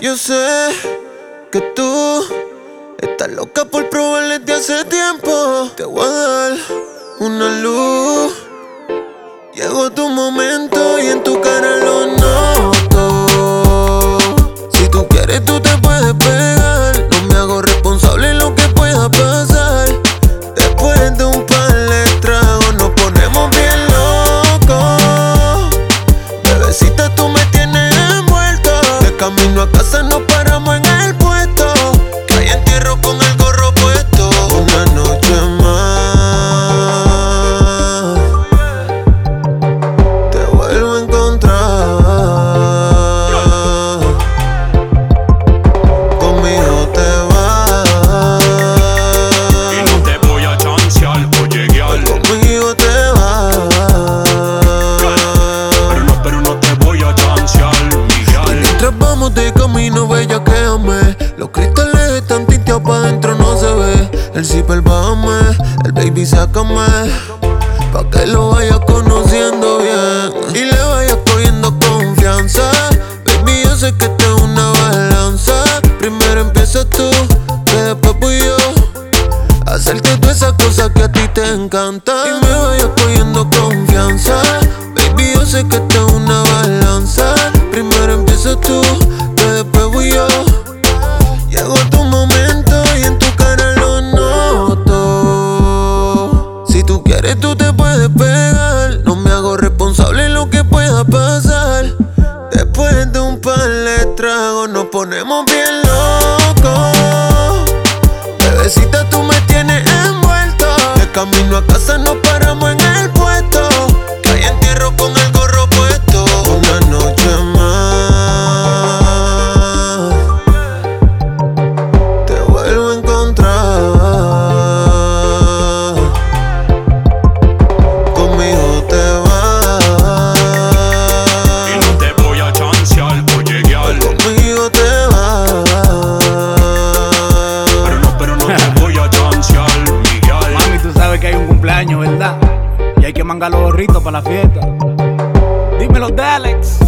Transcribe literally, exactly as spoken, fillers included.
Yo sé que tú estás loca por probarle desde hace tiempo. Te voy a dar una luz. Llegó tu momento y en tu cara lo noto. Si tú quieres tú te puedes pegar. No me hago responsable de lo que pueda pasar. Después de un par de tragos nos ponemos bien locos. Bebecita, tú me tienes envuelto. De camino a casa nos paramos en el puesto. Que hay entierro con el gorro puesto. Una noche más te vuelvo a encontrar. Conmigo te vas y no te voy a chancear o lleguear. Conmigo te vas. Pero no, pero no te voy a chancear, Miguel. Mientras vamos de camino, bella, quédame. Los cristales están tinteados pa' dentro, no se ve. El zipper bájame, el baby sácame, pa' que lo vayas conociendo bien y le vayas cogiendo confianza. Baby, yo sé que esto es una balanza. Primero empiezas tú, que después voy yo. Hacerte todas esas cosas que a ti te encantan y me vayas cogiendo confianza. Baby, yo sé que esto es una balanza. Primero empiezas tú, que después voy yo. Llegó tu momento y en tu cara lo noto. Si tú quieres tú te puedes pegar. No me hago responsable de lo que pueda pasar. Después de un par de tragos nos ponemos bien locos. Bebecita, tú me tienes envuelto. De camino a casa nos paramos en el puesto. Que hay entierro con el gorro puesto. Una noche más te vuelvo a encontrar. Conmigo te vas Y no te voy a chancear o lleguear. Conmigo te vas. Pero no, pero no te voy a chancear, Miguel. Mami, tú sabes que hay un cumpleaños, ¿verdad? Y hay que mangar los gorritos para la fiesta. Dímelo de Alex.